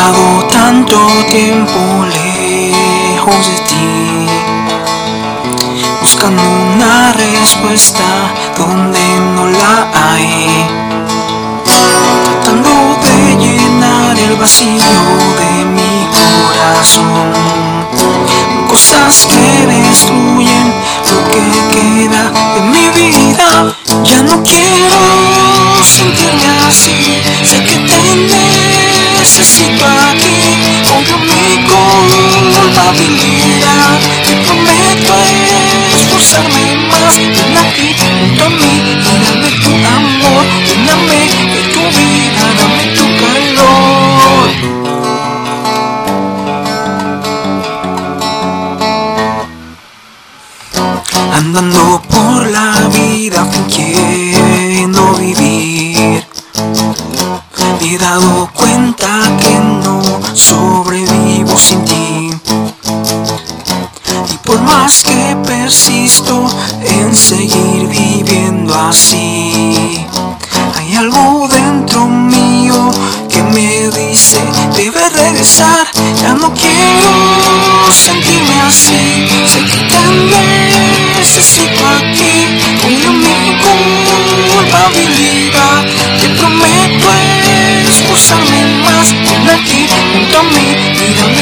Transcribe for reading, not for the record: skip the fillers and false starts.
pasado tanto tiempo lejos de ti, buscando una respuesta donde no la hay, tratando de llenar el vacío de mi corazón, cosas que destruyen lo que queda de mi vida. Ya no quiero sentirme así, sé que te necesito aquí, odio mi culpabilidad, te prometo esforzarme más. Ven aquí junto a mí y dame tu amor, lléname de tu vida, dame tu calor. Andando por la vida fingiendo vivir, me he dado cuenta que no sobrevivo sin ti. Y por más que persisto en seguir viviendo así, hay algo dentro mío que me dice debes regresar. Ya no quiero sentirme así, sé que te necesito aquí, odio mi culpabilidad, te prometo esforzarme más. Ven aquí junto a mí y dame